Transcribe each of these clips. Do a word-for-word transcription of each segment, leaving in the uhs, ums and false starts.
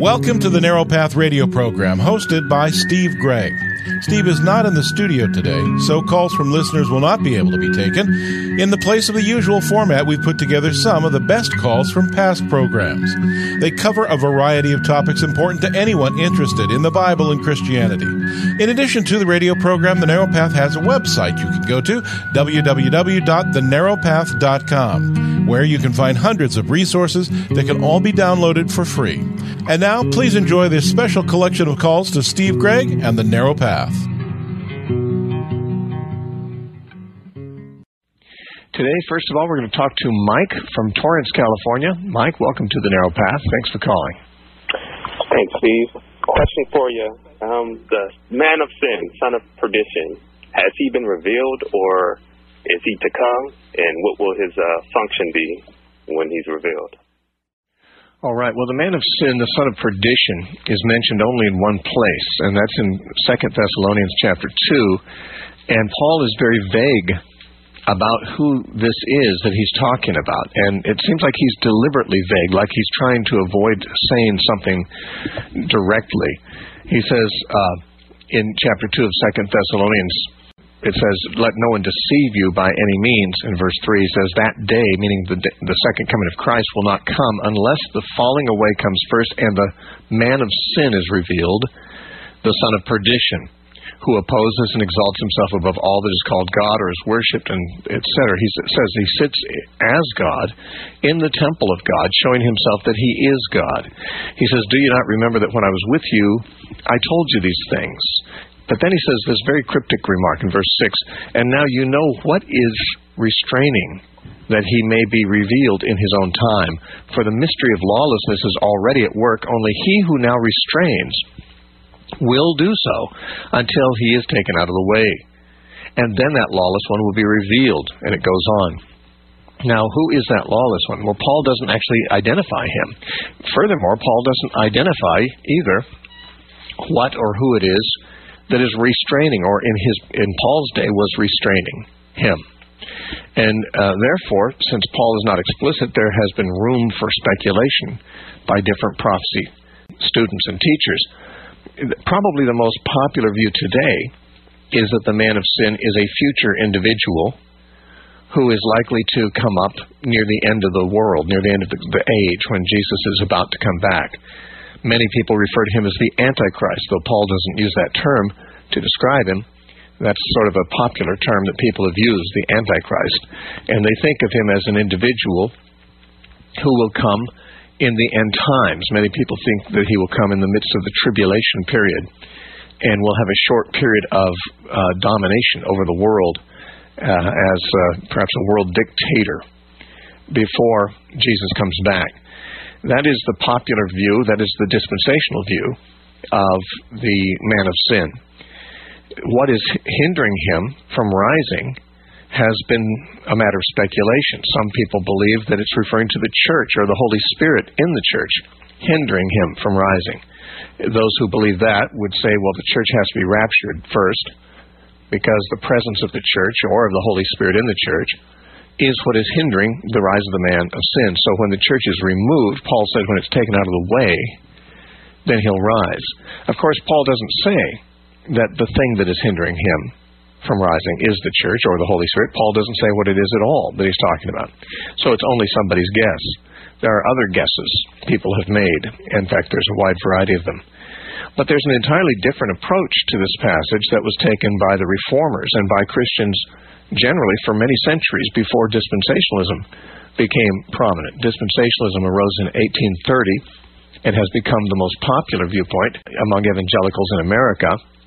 Welcome to the Narrow Path radio program, hosted by Steve Gregg. Steve is not in the studio today, so calls from listeners will not be able to be taken. In the place of the usual format, we've put together some of the best calls from past programs. They cover a variety of topics important to anyone interested in the Bible and Christianity. In addition to the radio program, The Narrow Path has a website you can go to, w w w dot the narrow path dot com, where you can find hundreds of resources that can all be downloaded for free. And now, please enjoy this special collection of calls to Steve Gregg and The Narrow Path. Today, first of all, we're going to talk to Mike from Torrance, California. Mike, welcome to The Narrow Path. Thanks for calling. Thanks, Steve. Question for you. Um, the man of sin, son of perdition, has he been revealed or is he to come? And what will his uh, function be when he's revealed? All right. Well, the man of sin, the son of perdition, is mentioned only in one place, and that's in Second Thessalonians chapter two. And Paul is very vague about who this is that he's talking about. And it seems like he's deliberately vague, like he's trying to avoid saying something directly. He says uh, in chapter two of Second Thessalonians, it says, let no one deceive you by any means. In verse three, he says, that day, meaning the, the second coming of Christ, will not come unless the falling away comes first and the man of sin is revealed, the son of perdition, who opposes and exalts himself above all that is called God or is worshipped, and et cetera. He says he sits as God in the temple of God, showing himself that he is God. He says, do you not remember that when I was with you, I told you these things? But then he says this very cryptic remark in verse six, and now you know what is restraining, that he may be revealed in his own time. For the mystery of lawlessness is already at work, only he who now restrains will do so until he is taken out of the way. And then that lawless one will be revealed, and it goes on. Now, who is that lawless one? Well, Paul doesn't actually identify him. Furthermore, Paul doesn't identify either what or who it is that is restraining, or in his in Paul's day was restraining him. And uh, therefore, since Paul is not explicit, there has been room for speculation by different prophecy students and teachers. Probably the most popular view today is that the man of sin is a future individual who is likely to come up near the end of the world, near the end of the, the age, when Jesus is about to come back. Many people refer to him as the Antichrist, though Paul doesn't use that term to describe him. That's sort of a popular term that people have used, the Antichrist. And they think of him as an individual who will come in the end times. Many people think that he will come in the midst of the tribulation period and will have a short period of uh, domination over the world uh, as uh, perhaps a world dictator before Jesus comes back. That is the popular view, that is the dispensational view of the man of sin. What is hindering him from rising has been a matter of speculation. Some people believe that it's referring to the church or the Holy Spirit in the church, hindering him from rising. Those who believe that would say, well, the church has to be raptured first, because the presence of the church or of the Holy Spirit in the church is what is hindering the rise of the man of sin. So when the church is removed, Paul said when it's taken out of the way, then he'll rise. Of course, Paul doesn't say that the thing that is hindering him from rising is the church or the Holy Spirit. Paul doesn't say what it is at all that he's talking about. So it's only somebody's guess. There are other guesses people have made. In fact, there's a wide variety of them. But there's an entirely different approach to this passage that was taken by the Reformers and by Christians generally for many centuries before dispensationalism became prominent. Dispensationalism arose in eighteen thirty and has become the most popular viewpoint among evangelicals in America.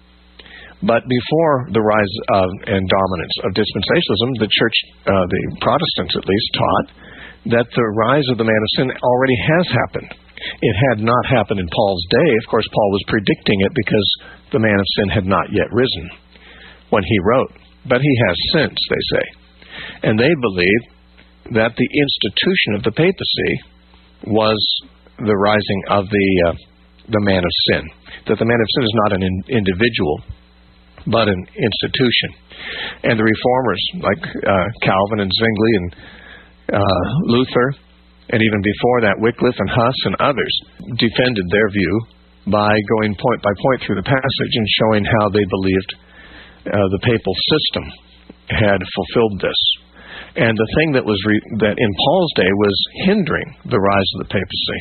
But before the rise of and dominance of dispensationalism, the church, uh, the Protestants at least, taught that the rise of the man of sin already has happened. It had not happened in Paul's day. Of course, Paul was predicting it because the man of sin had not yet risen when he wrote. But he has since, they say. And they believe that the institution of the papacy was the rising of the uh, the man of sin. That the man of sin is not an in, individual, but an institution. And the Reformers, like uh, Calvin and Zwingli and uh, Luther And even before that, Wycliffe and Huss and others defended their view by going point by point through the passage and showing how they believed uh, the papal system had fulfilled this. And the thing that was re- that in Paul's day was hindering the rise of the papacy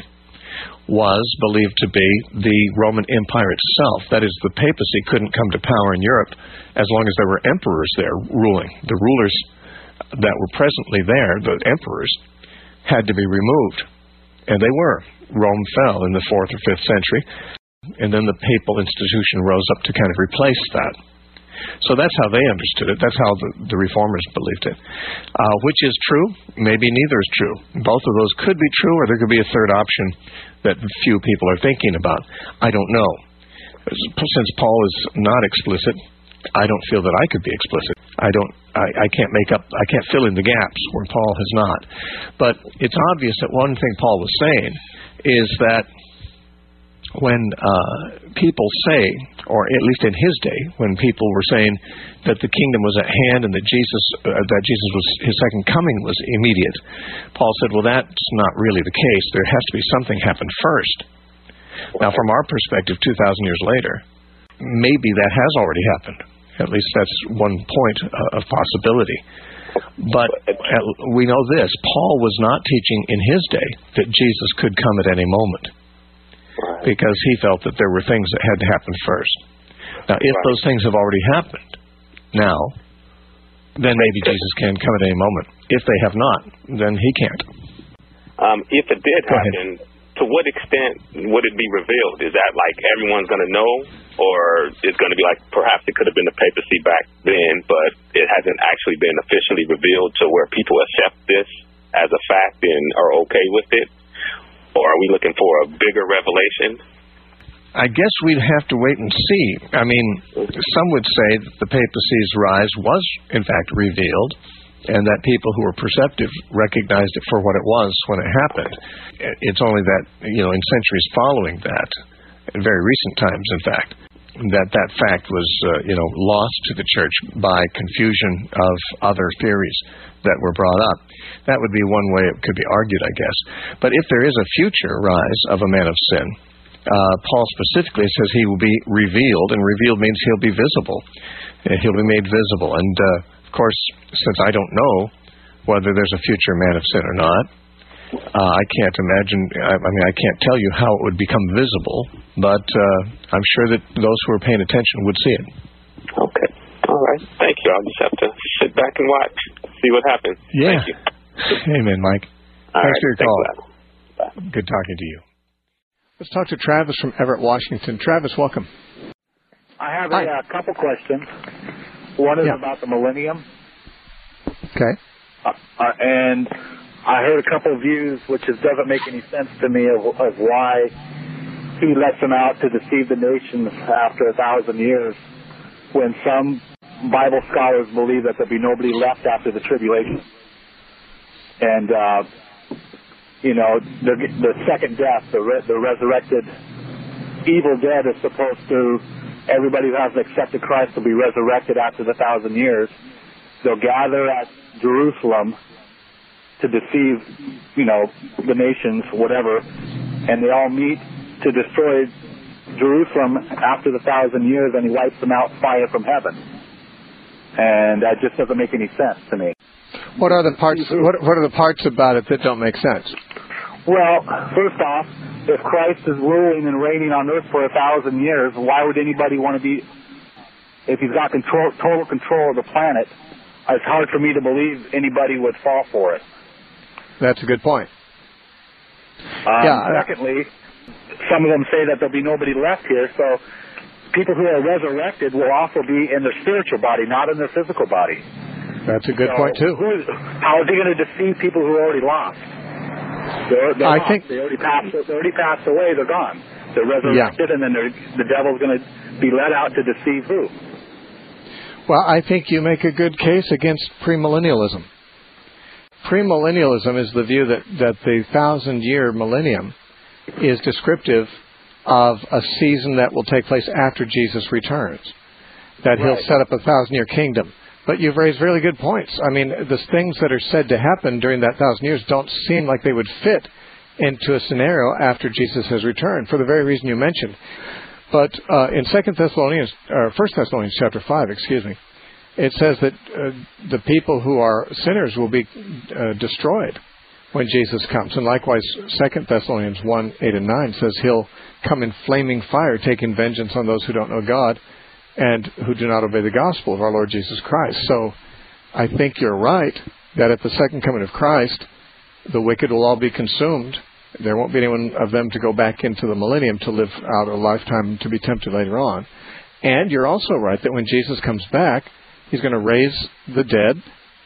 was believed to be the Roman Empire itself. That is, the papacy couldn't come to power in Europe as long as there were emperors there ruling. The rulers that were presently there, the emperors, had to be removed. And they were. Rome fell in the fourth or fifth century, and then the papal institution rose up to kind of replace that. So that's how they understood it. That's how the, the reformers believed it. Uh, which is true? Maybe neither is true. Both of those could be true, or there could be a third option that few people are thinking about. I don't know. Since Paul is not explicit, I don't feel that I could be explicit. I don't. I, I can't make up. I can't fill in the gaps where Paul has not. But it's obvious that one thing Paul was saying is that when uh, people say, or at least in his day, when people were saying that the kingdom was at hand and that Jesus, uh, that Jesus was his second coming was immediate, Paul said, "Well, that's not really the case. There has to be something happen first." Now, from our perspective, two thousand years later, maybe that has already happened. At least that's one point uh, of possibility. But uh, we know this: Paul was not teaching in his day that Jesus could come at any moment, because he felt that there were things that had to happen first. Now, if those things have already happened now, then maybe Jesus can come at any moment. If they have not, then he can't. Um, if it did happen, to what extent would it be revealed? Is that like everyone's going to know, or it's going to be like perhaps it could have been the papacy back then, but it hasn't actually been officially revealed to where people accept this as a fact and are okay with it? Or are we looking for a bigger revelation? I guess we'd have to wait and see. I mean, some would say that the papacy's rise was, in fact, revealed, and that people who were perceptive recognized it for what it was when it happened. It's only that, you know, in centuries following that, in very recent times, in fact, that that fact was, uh, you know, lost to the church by confusion of other theories that were brought up. That would be one way it could be argued, I guess. But if there is a future rise of a man of sin, uh, Paul specifically says he will be revealed, and revealed means he'll be visible. He'll be made visible. And, uh, of course, since I don't know whether there's a future man of sin or not, uh, I can't imagine, I, I mean, I can't tell you how it would become visible, but uh, I'm sure that those who are paying attention would see it. Okay. All right. Thank you. I'll just have to sit back and watch, see what happens. Yeah. Thank you. Amen, Mike. All Thanks right. for your Thanks call. Bye. Good talking to you. Let's talk to Travis from Everett, Washington. Travis, welcome. I have a uh, couple questions. One is yeah. about the millennium. Okay. Uh, uh, and I heard a couple of views, which is, doesn't make any sense to me, of, of why he lets them out to deceive the nations after a thousand years, when some Bible scholars believe that there'll be nobody left after the tribulation. And, uh, you know, the, the second death, the, re- the resurrected evil dead is supposed to, everybody who hasn't accepted Christ will be resurrected after the thousand years. They'll gather at Jerusalem to deceive, you know, the nations, whatever, and they all meet to destroy Jerusalem after the thousand years, and he wipes them out fire from heaven. And that just doesn't make any sense to me. What are the parts? What, what are the parts about it that don't make sense? Well, first off, if Christ is ruling and reigning on earth for a thousand years, why would anybody want to be? If he's got control, total control of the planet, it's hard for me to believe anybody would fall for it. That's a good point. Um, yeah. Secondly, some of them say that there'll be nobody left here, so people who are resurrected will also be in their spiritual body, not in their physical body. That's a good so point, too. Who is, how is he going to deceive people who are already lost? They're, they're I lost. think they already passed. They already passed away. They're gone. They're resurrected, yeah. and then the devil's going to be let out to deceive who? Well, I think you make a good case against premillennialism. Premillennialism is the view that, that the thousand-year millennium is descriptive of a season that will take place after Jesus returns. That right. he'll set up a thousand-year kingdom. But you've raised really good points. I mean, the things that are said to happen during that thousand years don't seem like they would fit into a scenario after Jesus has returned, for the very reason you mentioned. But uh, in Second Thessalonians, or First Thessalonians chapter five, excuse me, it says that uh, the people who are sinners will be uh, destroyed when Jesus comes. And likewise, Second Thessalonians one, eight and nine says he'll come in flaming fire, taking vengeance on those who don't know God and who do not obey the gospel of our Lord Jesus Christ. So I think you're right that at the second coming of Christ, the wicked will all be consumed. There won't be anyone of them to go back into the millennium to live out a lifetime to be tempted later on. And you're also right that when Jesus comes back, he's going to raise the dead,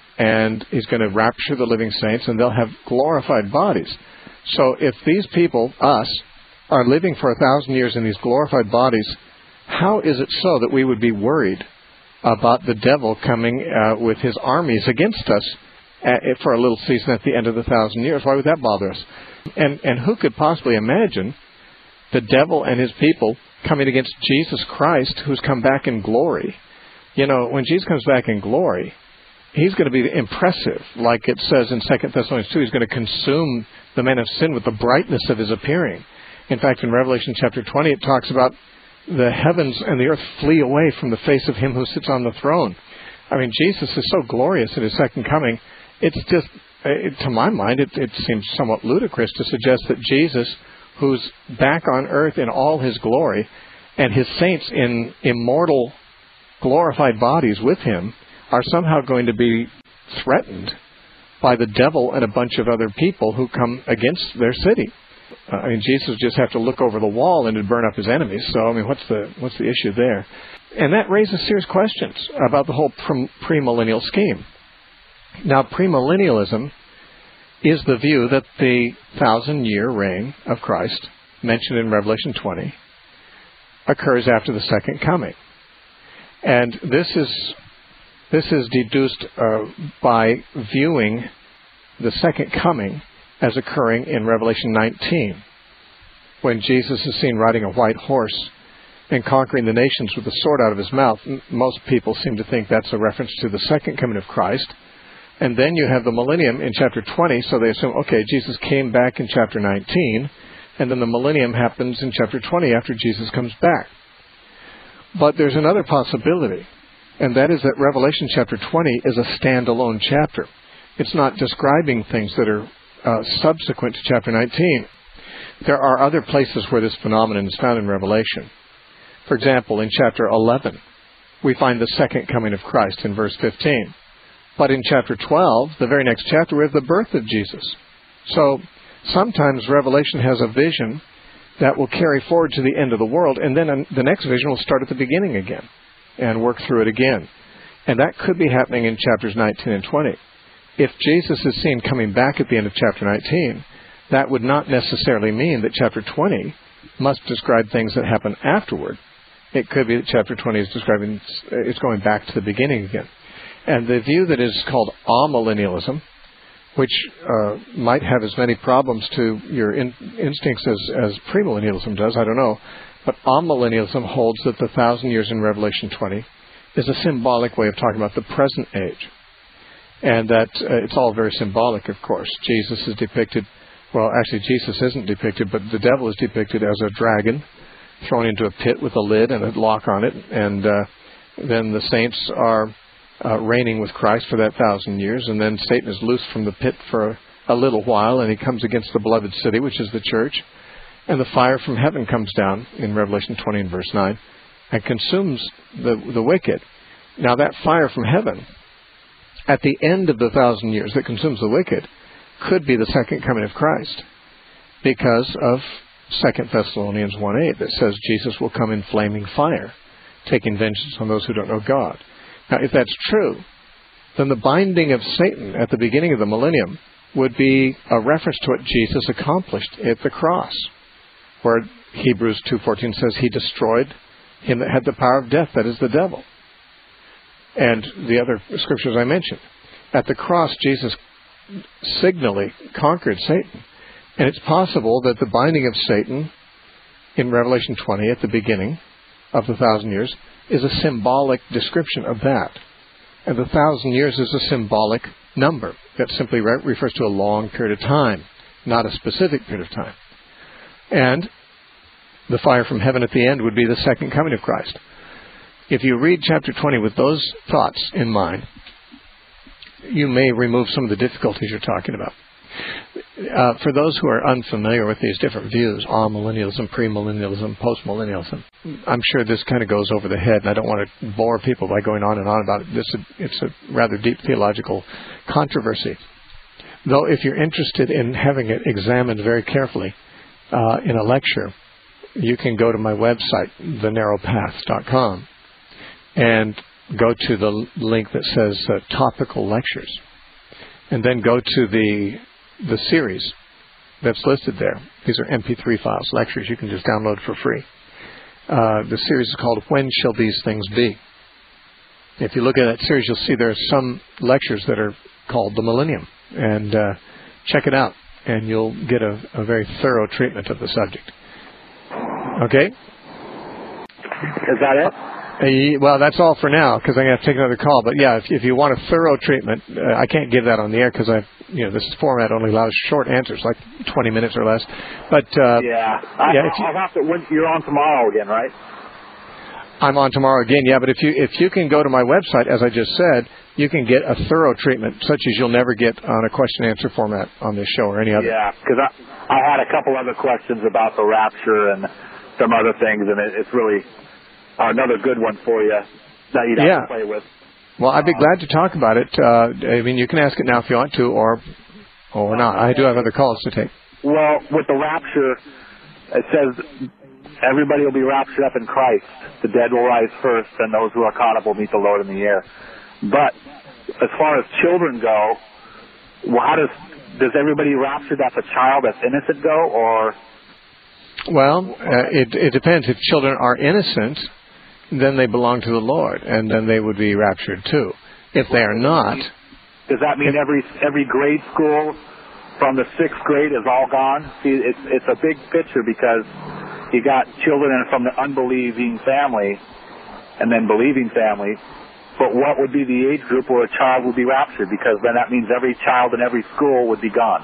and he's going to rapture the living saints, and they'll have glorified bodies. So if these people, us, are living for a thousand years in these glorified bodies, how is it so that we would be worried about the devil coming uh, with his armies against us at, for a little season at the end of the thousand years? Why would that bother us? And, and who could possibly imagine the devil and his people coming against Jesus Christ, who's come back in glory? You know, when Jesus comes back in glory, he's going to be impressive. Like it says in Second Thessalonians two, he's going to consume the man of sin with the brightness of his appearing. In fact, in Revelation chapter twenty, it talks about the heavens and the earth flee away from the face of him who sits on the throne. I mean, Jesus is so glorious at his second coming. It's just, it, to my mind, it, it seems somewhat ludicrous to suggest that Jesus, who's back on earth in all his glory, and his saints in immortal, glorified bodies with him, are somehow going to be threatened by the devil and a bunch of other people who come against their city. Uh, I mean, Jesus would just have to look over the wall and it'd burn up his enemies. So, I mean, what's the what's the issue there? And that raises serious questions about the whole premillennial scheme. Now, premillennialism is the view that the thousand-year reign of Christ, mentioned in Revelation twenty, occurs after the second coming. And this is this is deduced uh, by viewing the second coming as occurring in Revelation nineteen, when Jesus is seen riding a white horse and conquering the nations with a sword out of his mouth. Most people seem to think that's a reference to the second coming of Christ. And then you have the millennium in chapter twenty, so they assume, okay, Jesus came back in chapter nineteen, and then the millennium happens in chapter twenty after Jesus comes back. But there's another possibility, and that is that Revelation chapter twenty is a standalone chapter. It's not describing things that are uh, subsequent to chapter nineteen. There are other places where this phenomenon is found in Revelation. For example, in chapter eleven, we find the second coming of Christ in verse fifteen. But in chapter twelve, the very next chapter, we have the birth of Jesus. So sometimes Revelation has a vision that will carry forward to the end of the world, and then the next vision will start at the beginning again and work through it again. And that could be happening in chapters nineteen and twenty. If Jesus is seen coming back at the end of chapter nineteen, that would not necessarily mean that chapter twenty must describe things that happen afterward. It could be that chapter twenty is describing, it's going back to the beginning again. And the view that is called amillennialism, which uh, might have as many problems to your in, instincts as, as premillennialism does, I don't know, but amillennialism holds that the thousand years in Revelation twenty is a symbolic way of talking about the present age. And that uh, it's all very symbolic, of course. Jesus is depicted, well, actually Jesus isn't depicted, but the devil is depicted as a dragon thrown into a pit with a lid and a lock on it, and uh, then the saints are uh, reigning with Christ for that thousand years, and then Satan is loosed from the pit for a little while, and he comes against the beloved city, which is the church, and the fire from heaven comes down in Revelation twenty and verse nine and consumes the, the wicked. Now that fire from heaven, at the end of the thousand years that consumes the wicked, could be the second coming of Christ, because of Second Thessalonians one eight that says Jesus will come in flaming fire, taking vengeance on those who don't know God. Now, if that's true, then the binding of Satan at the beginning of the millennium would be a reference to what Jesus accomplished at the cross, where Hebrews two fourteen says he destroyed him that had the power of death, that is the devil. And the other scriptures I mentioned. At the cross, Jesus signally conquered Satan. And it's possible that the binding of Satan in Revelation twenty at the beginning of the thousand years is a symbolic description of that. And the thousand years is a symbolic number that simply re- refers to a long period of time, not a specific period of time. And the fire from heaven at the end would be the second coming of Christ. If you read chapter twenty with those thoughts in mind, you may remove some of the difficulties you're talking about. Uh, for those who are unfamiliar with these different views, amillennialism, premillennialism, postmillennialism, I'm sure this kind of goes over the head, and I don't want to bore people by going on and on about it. This, it's a rather deep theological controversy. Though if you're interested in having it examined very carefully uh, in a lecture, you can go to my website, the narrow path dot com, and go to the link that says uh, topical lectures, and then go to the the series that's listed there. These are M P three files, lectures you can just download for free. Uh, the series is called When Shall These Things Be? If you look at that series, you'll see there are some lectures that are called the Millennium, and uh, check it out, and you'll get a, a very thorough treatment of the subject. Okay? Is that it? Uh, well, that's all for now, because I'm going to have to take another call. But yeah, if, if you want a thorough treatment, uh, I can't give that on the air because I, you know, this format only allows short answers, like twenty minutes or less. But uh, yeah, I, yeah, if you, I'll have to. When, you're on tomorrow again, right? I'm on tomorrow again. Yeah, but if you if you can go to my website, as I just said, you can get a thorough treatment such as you'll never get on a question and answer format on this show or any other. Yeah, because I I had a couple other questions about the rapture and some other things, and it, it's really another good one for you that you'd have yeah. to play with. Well, I'd be glad to talk about it. Uh, I mean, you can ask it now if you want to, or or not. I do have other calls to take. Well, with the rapture, it says everybody will be raptured up in Christ. The dead will rise first, and those who are caught up will meet the Lord in the air. But as far as children go, well, how does does everybody rapture that's a child that's innocent go, or? Well, uh, it it depends. If children are innocent, then they belong to the Lord, and then they would be raptured too. If they are not, does that mean every every grade school from the sixth grade is all gone? See, it's it's a big picture because you got children from the unbelieving family, and then believing family. But what would be the age group where a child would be raptured? Because then that means every child in every school would be gone.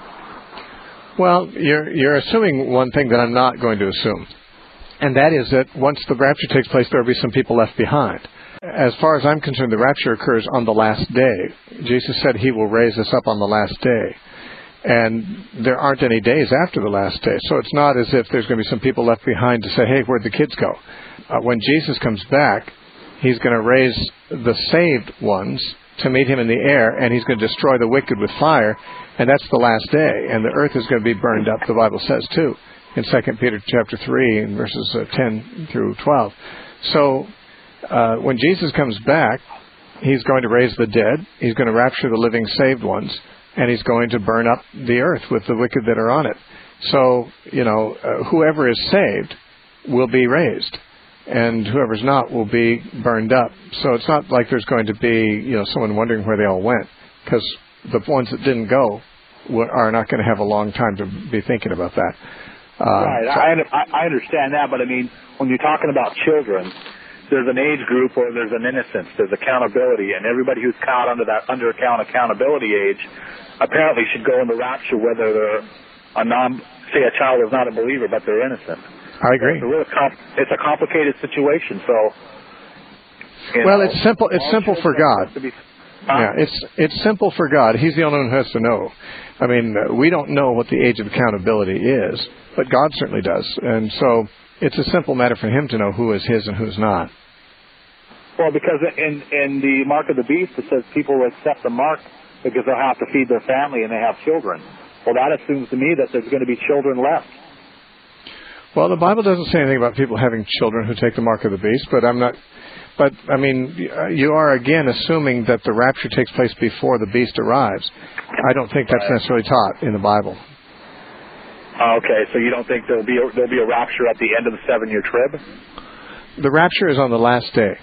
Well, you're you're assuming one thing that I'm not going to assume. And that is that once the rapture takes place, there will be some people left behind. As far as I'm concerned, the rapture occurs on the last day. Jesus said he will raise us up on the last day. And there aren't any days after the last day. So it's not as if there's going to be some people left behind to say, hey, where'd the kids go? Uh, when Jesus comes back, he's going to raise the saved ones to meet him in the air, and he's going to destroy the wicked with fire. And that's the last day. And the earth is going to be burned up, the Bible says, too, in Second Peter chapter three, in verses uh, ten through twelve. So uh, when Jesus comes back, he's going to raise the dead, he's going to rapture the living saved ones, and he's going to burn up the earth with the wicked that are on it. So, you know, uh, whoever is saved will be raised, and whoever's not will be burned up. So it's not like there's going to be, you know, someone wondering where they all went, because the ones that didn't go are not going to have a long time to be thinking about that. Uh, right, so, I, I understand that, but I mean, when you're talking about children, there's an age group or there's an innocence, there's accountability, and everybody who's caught under that under account accountability age apparently should go in the rapture, whether they're a non, say a child is not a believer, but they're innocent. I agree. It's a, really comp- it's a complicated situation. So, well, know, it's simple. It's simple for God. Be, huh? Yeah, it's it's simple for God. He's the only one who has to know. I mean, uh, we don't know what the age of accountability is, but God certainly does. And so it's a simple matter for him to know who is his and who's not. Well, because in in the mark of the beast, it says people will accept the mark because they'll have to feed their family and they have children. Well, that assumes to me that there's going to be children left. Well, the Bible doesn't say anything about people having children who take the mark of the beast, but I'm not... But, I mean, you are, again, assuming that the rapture takes place before the beast arrives. I don't think that's right. necessarily taught in the Bible. Okay, so you don't think there'll be a, there'll be a rapture at the end of the seven-year trib? The rapture is on the last day.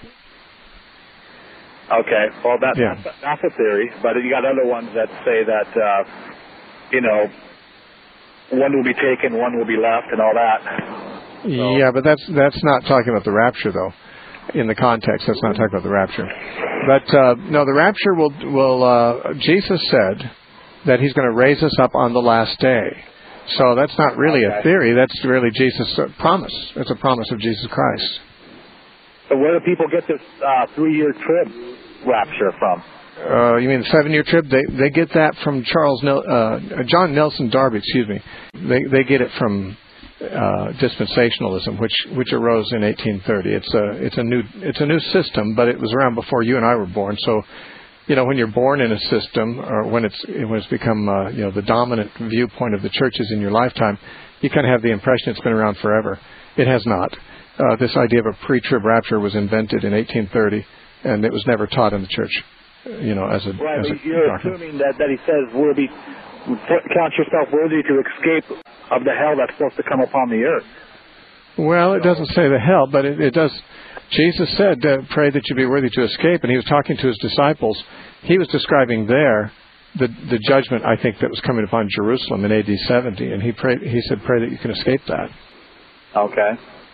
Okay, well, that, yeah. that's, that's a theory, but you got other ones that say that, uh, you know, one will be taken, one will be left, and all that. So. Yeah, but that's that's not talking about the rapture, though. in the context. That's not talking about the rapture. But uh, no, the rapture will will. Uh, Jesus said that He's going to raise us up on the last day. So that's not really okay. a theory. That's really Jesus' promise. It's a promise of Jesus Christ. So where do people get this uh, three-year trib rapture from? Uh, you mean the seven-year trib? They they get that from Charles Nel- uh, John Nelson Darby. Excuse me. They they get it from uh, dispensationalism, which which arose in eighteen thirty. It's a it's a new it's a new system, but it was around before you and I were born. So, you know, when you're born in a system, or when it's when it's become uh, you know the dominant viewpoint of the churches in your lifetime, you kind of have the impression it's been around forever. It has not. Uh, this idea of a pre-trib rapture was invented in eighteen thirty, and it was never taught in the church. You know, as a right. As but a you're doctrine. assuming that, that He says worthy, count yourself worthy to escape of the hell that's supposed to come upon the earth. Well, it doesn't say the hell, but it, it does. Jesus said, uh, "Pray that you be worthy to escape," and He was talking to His disciples. He was describing there the the judgment, I think, that was coming upon Jerusalem in A D seventy, and He prayed. He said, "Pray that you can escape that." Okay.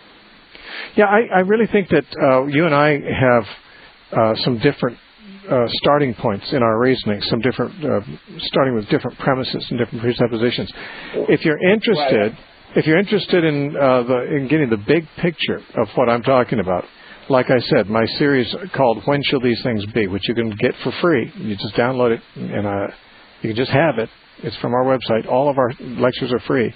Yeah, I, I really think that uh, you and I have uh, some different uh, starting points in our reasoning, some different, uh, starting with different premises and different presuppositions. If you're interested, if you're interested in uh, the in getting the big picture of what I'm talking about, like I said, my series called "When Shall These Things Be," which you can get for free. You just download it, and uh, you can just have it. It's from our website. All of our lectures are free.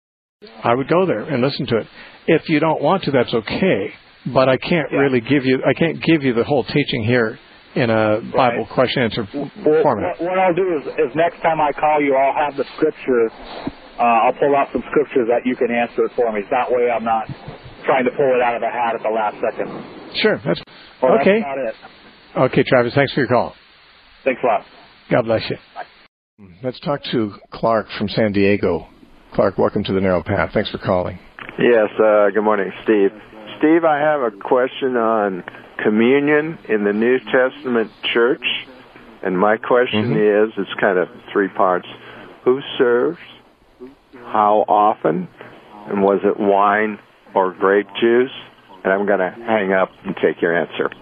I would go there and listen to it. If you don't want to, that's okay. But I can't yeah. really give you. I can't give you the whole teaching here in a Bible right. question answer well, format. What I'll do is, is next time I call you, I'll have the scripture. Uh, I'll pull out some scriptures that you can answer it for me. That way, I'm not trying to pull it out of the hat at the last second. Sure, that's well, okay. That's about it. Okay, Travis. Thanks for your call. Thanks a lot. God bless you. Bye. Let's talk to Clark from San Diego. Clark, welcome to the Narrow Path. Thanks for calling. Yes, uh, good morning, Steve. Steve, I have a question on communion in the New Testament church, and my question mm-hmm. is, it's kind of three parts. Who serves? How often? And was it wine or grape juice? And I'm going to hang up and take your answer.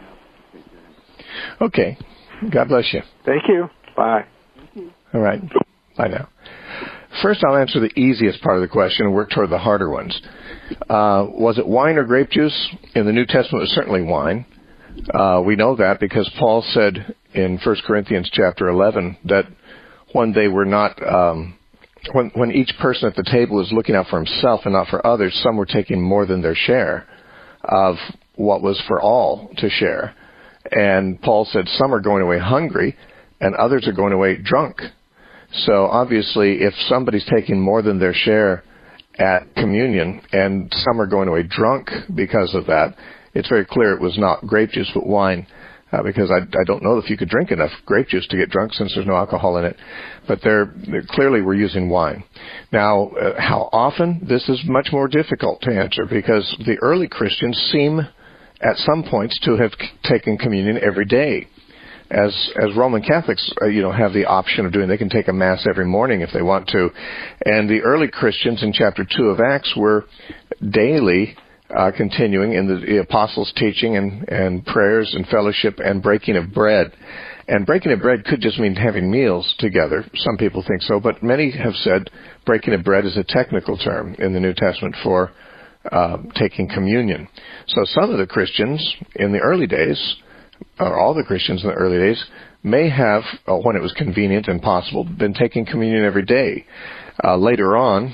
Okay. God bless you. Thank you. Bye. All right. Bye now. First, I'll answer the easiest part of the question and work toward the harder ones. Uh, was it wine or grape juice? In the New Testament, it was certainly wine. Uh, we know that because Paul said in First Corinthians chapter eleven that when they were not, um, when, when each person at the table was looking out for himself and not for others, some were taking more than their share of what was for all to share. And Paul said some are going away hungry and others are going away drunk. So obviously, if somebody's taking more than their share at communion and some are going away drunk because of that, it's very clear it was not grape juice but wine, uh, because I, I don't know if you could drink enough grape juice to get drunk since there's no alcohol in it. But they're, they're clearly we're using wine. Now, uh, how often? This is much more difficult to answer because the early Christians seem at some points to have c- taken communion every day. As as Roman Catholics, uh, you know, have the option of doing, they can take a Mass every morning if they want to. And the early Christians in chapter two of Acts were daily uh, continuing in the, the apostles' teaching and, and prayers and fellowship and breaking of bread. And breaking of bread could just mean having meals together. Some people think so, but many have said breaking of bread is a technical term in the New Testament for uh, taking communion. So some of the Christians in the early days, or all the Christians in the early days, may have, uh, when it was convenient and possible, been taking communion every day. Uh, later on,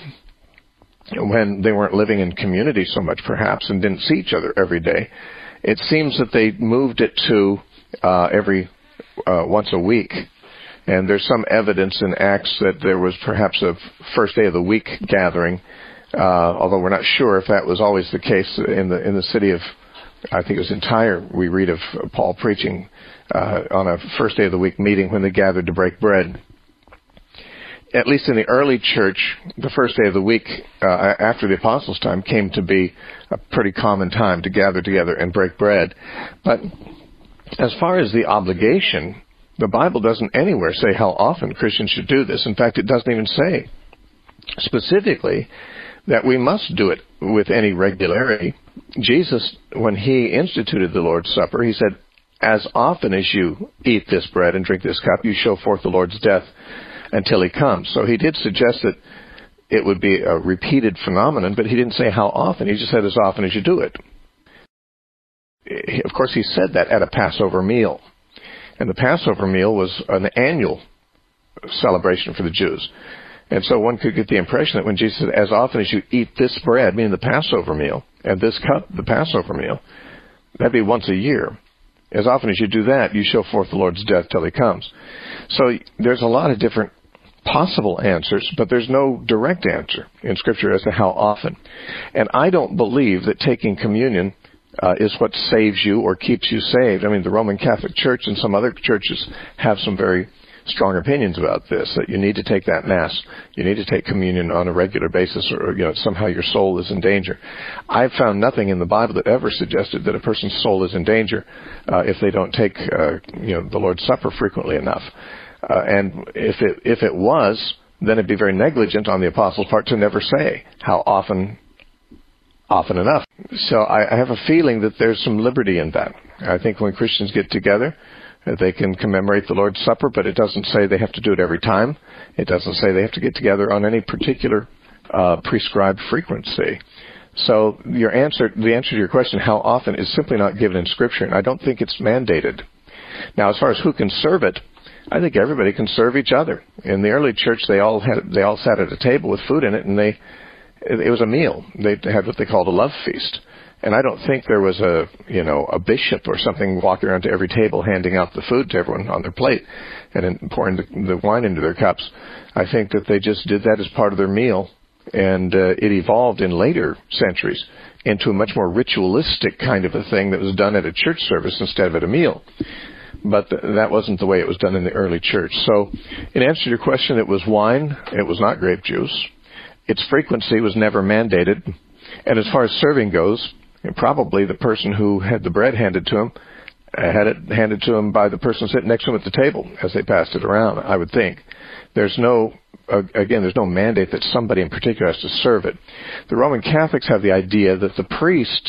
when they weren't living in community so much, perhaps, and didn't see each other every day, it seems that they moved it to uh, every uh, once a week. And there's some evidence in Acts that there was perhaps a first day of the week gathering, uh, although we're not sure if that was always the case in the in the city of, I think it was in Tyre, we read of Paul preaching uh, on a first day of the week meeting when they gathered to break bread. At least in the early church, the first day of the week uh, after the apostles' time came to be a pretty common time to gather together and break bread. But as far as the obligation, the Bible doesn't anywhere say how often Christians should do this. In fact, it doesn't even say specifically that we must do it with any regularity. Jesus, when he instituted the Lord's Supper, he said, as often as you eat this bread and drink this cup, you show forth the Lord's death until he comes. So he did suggest that it would be a repeated phenomenon, but he didn't say how often. He just said as often as you do it. Of course, he said that at a Passover meal. And the Passover meal was an annual celebration for the Jews. And so one could get the impression that when Jesus said, as often as you eat this bread, meaning the Passover meal, and this cup, the Passover meal, that'd be once a year. As often as you do that, you show forth the Lord's death till he comes. So there's a lot of different possible answers, but there's no direct answer in Scripture as to how often. And I don't believe that taking communion uh, is what saves you or keeps you saved. I mean, the Roman Catholic Church and some other churches have some very strong opinions about this, that you need to take that Mass, you need to take communion on a regular basis, or you know somehow your soul is in danger. I've found nothing in the Bible that ever suggested that a person's soul is in danger uh, if they don't take uh, you know the Lord's Supper frequently enough. Uh, and if it if it was, then it'd be very negligent on the Apostles' part to never say how often, often enough. So I, I have a feeling that there's some liberty in that. I think when Christians get together, they can commemorate the Lord's Supper, but it doesn't say they have to do it every time. It doesn't say they have to get together on any particular uh, prescribed frequency. So your answer, the answer to your question, how often, is simply not given in Scripture, and I don't think it's mandated. Now, as far as who can serve it, I think everybody can serve each other. In the early church, they all had they all sat at a table with food in it, and they it was a meal. They had what they called a love feast. And I don't think there was a, you know, a bishop or something walking around to every table handing out the food to everyone on their plate and then pouring the, the wine into their cups. I think that they just did that as part of their meal, and uh, it evolved in later centuries into a much more ritualistic kind of a thing that was done at a church service instead of at a meal. But th- that wasn't the way it was done in the early church. So in answer to your question, it was wine. It was not grape juice. Its frequency was never mandated. And as far as serving goes, and probably the person who had the bread handed to him uh, had it handed to him by the person sitting next to him at the table as they passed it around, I would think. There's no, uh, again, there's no mandate that somebody in particular has to serve it. The Roman Catholics have the idea that the priest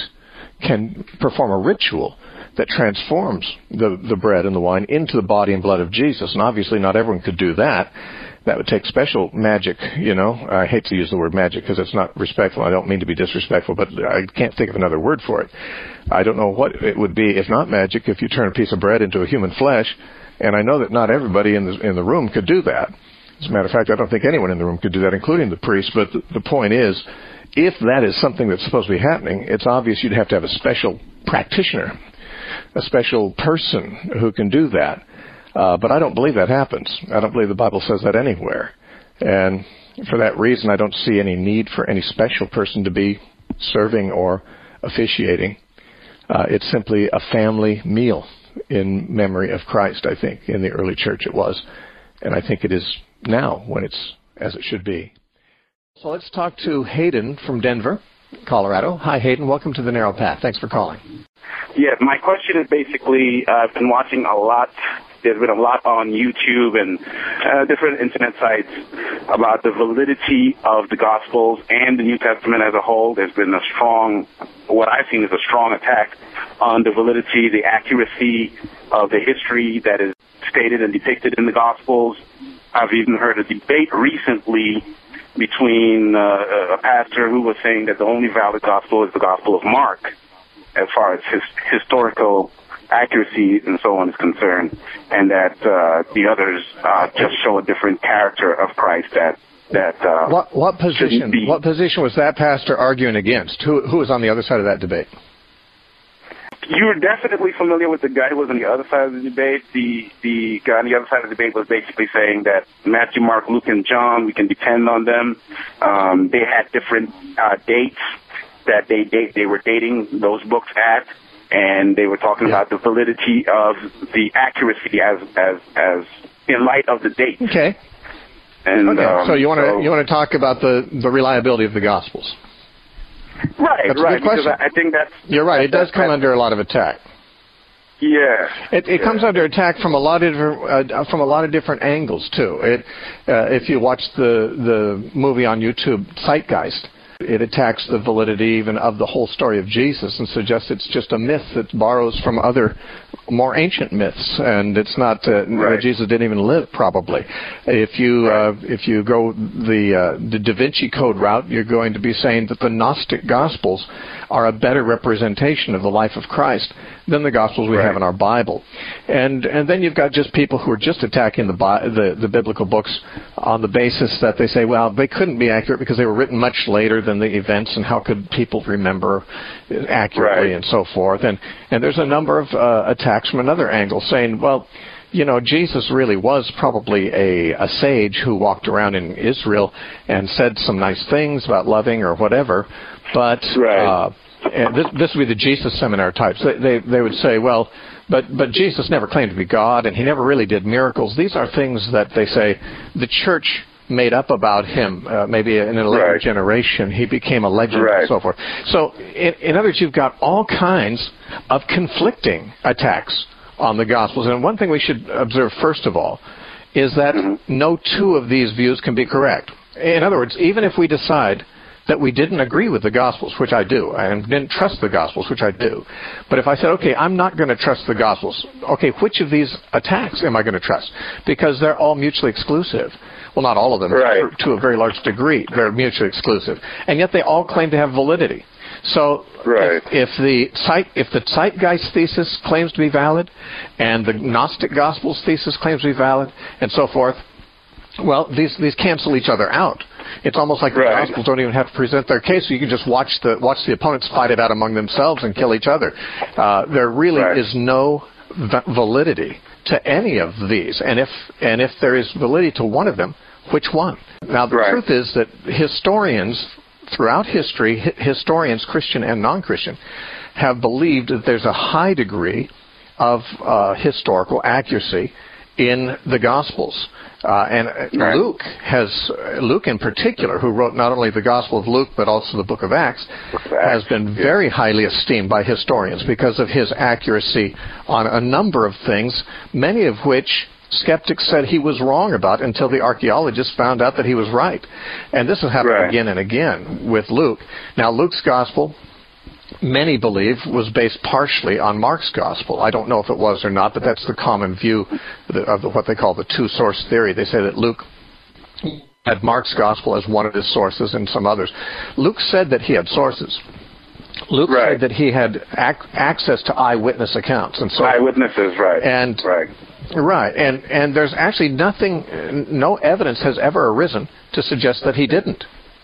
can perform a ritual that transforms the, the bread and the wine into the body and blood of Jesus. And obviously not everyone could do that. That would take special magic, you know. I hate to use the word magic because it's not respectful. I don't mean to be disrespectful, but I can't think of another word for it. I don't know what it would be, if not magic, if you turn a piece of bread into a human flesh. And I know that not everybody in the, in the room could do that. As a matter of fact, I don't think anyone in the room could do that, including the priest. But the, the point is, if that is something that's supposed to be happening, it's obvious you'd have to have a special practitioner, a special person who can do that. Uh, but I don't believe that happens. I don't believe the Bible says that anywhere. And for that reason, I don't see any need for any special person to be serving or officiating. Uh, it's simply a family meal in memory of Christ, I think. In the early church it was. And I think it is now when it's as it should be. So let's talk to Hayden from Denver, Colorado. Hi, Hayden. Welcome to The Narrow Path. Thanks for calling. Yeah, my question is basically, uh, I've been watching a lot. There's been a lot on YouTube and uh, different internet sites about the validity of the Gospels and the New Testament as a whole. There's been a strong, what I've seen is a strong attack on the validity, the accuracy of the history that is stated and depicted in the Gospels. I've even heard a debate recently between uh, a pastor who was saying that the only valid Gospel is the Gospel of Mark, as far as his historical accuracy and so on is concerned, and that uh, the others uh, just show a different character of Christ. That that uh, what what position be, what position was that pastor arguing against? Who who was on the other side of that debate? You were definitely familiar with the guy who was on the other side of the debate. The the guy on the other side of the debate was basically saying that Matthew, Mark, Luke, and John, we can depend on them. Um, they had different uh, dates that they date, they were dating those books at, and they were talking yeah. about the validity of the accuracy as as as in light of the date. Okay. And okay. Um, so you want to so, you want to talk about the, the reliability of the Gospels? Right, that's right. A good question. Because I, I think that's you're right. That, it does come that, under a lot of attack. Yeah. It, it yeah. comes under attack from a lot of different, uh, from a lot of different angles too. It, uh, if you watch the the movie on YouTube, Zeitgeist. It attacks the validity even of the whole story of Jesus and suggests it's just a myth that borrows from other more ancient myths, and it's not uh, right. Jesus didn't even live, probably. If you right. uh, if you go the uh, the Da Vinci Code route, you're going to be saying that the Gnostic Gospels are a better representation of the life of Christ than the Gospels we right. have in our Bible. And and then you've got just people who are just attacking the, the the biblical books on the basis that they say, well, they couldn't be accurate because they were written much later than the events, and how could people remember accurately right. and so forth. And and there's a number of uh, attacks from another angle saying, well, you know, Jesus really was probably a, a sage who walked around in Israel and said some nice things about loving or whatever, but right. uh, and this, this would be the Jesus seminar types. They, they they would say, well, but but Jesus never claimed to be God, and he never really did miracles. These are things that they say the church made up about him. Uh, maybe in a later right. generation, he became a legend right. and so forth. So, in, in other words, you've got all kinds of conflicting attacks on the Gospels. And one thing we should observe, first of all, is that mm-hmm. no two of these views can be correct. In other words, even if we decide that we didn't agree with the Gospels, which I do, and didn't trust the Gospels, which I do, but if I said, okay, I'm not going to trust the Gospels, okay, which of these attacks am I going to trust? Because they're all mutually exclusive. Well, not all of them, right. to a very large degree, they're mutually exclusive. And yet they all claim to have validity. So right. if, if the Zeit, if the Zeitgeist thesis claims to be valid, and the Gnostic Gospels thesis claims to be valid, and so forth, well, these these cancel each other out. It's almost like the right. Gospels don't even have to present their case, so you can just watch the watch the opponents fight it out among themselves and kill each other. Uh, there really right. is no va- validity to any of these, and if and if there is validity to one of them, which one? Now, the right. truth is that historians throughout history, hi- historians, Christian and non-Christian, have believed that there's a high degree of uh, historical accuracy in the Gospels. Uh, and right. Luke has, Luke in particular, who wrote not only the Gospel of Luke but also the Book of Acts, Acts has been yeah. very highly esteemed by historians because of his accuracy on a number of things, many of which skeptics said he was wrong about until the archaeologists found out that he was right. And this has happened right. again and again with Luke. Now, Luke's Gospel, many believe, was based partially on Mark's Gospel. I don't know if it was or not, but that's the common view of what they call the two-source theory. They say that Luke had Mark's Gospel as one of his sources and some others. Luke said that he had sources. Luke right. said that he had ac- access to eyewitness accounts. and so Eyewitnesses, right. And, right. Right, and, and there's actually nothing, no evidence has ever arisen to suggest that he didn't.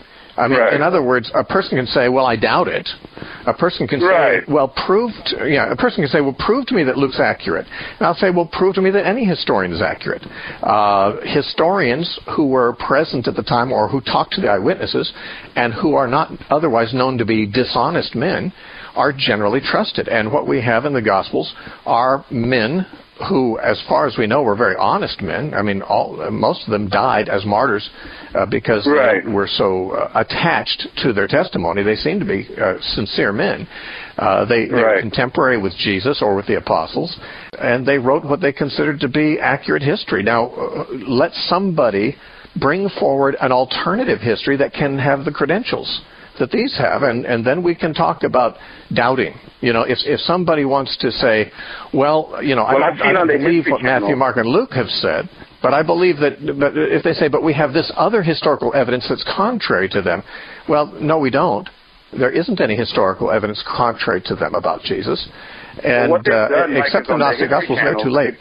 I mean, right. in other words, a person can say, well, I doubt it. A person can say, right. well, prove to, yeah, a person can say, well, prove to me that Luke's accurate. And I'll say, well, prove to me that any historian is accurate. Uh, historians who were present at the time or who talked to the eyewitnesses and who are not otherwise known to be dishonest men are generally trusted. And what we have in the Gospels are men who, as far as we know, were very honest men. I mean, all, most of them died as martyrs uh, because right. they were so uh, attached to their testimony. They seemed to be uh, sincere men. Uh, they, they right. were contemporary with Jesus or with the apostles, and they wrote what they considered to be accurate history. Now, uh, let somebody bring forward an alternative history that can have the credentials that these have, and, and then we can talk about doubting. You know, if if somebody wants to say, well, you know, well, I don't, I don't believe what channel. Matthew, Mark, and Luke have said, but I believe that, but if they say, but we have this other historical evidence that's contrary to them, well, no, we don't. There isn't any historical evidence contrary to them about Jesus. And well, uh, done, except the Gnostic Gospels, they're too late.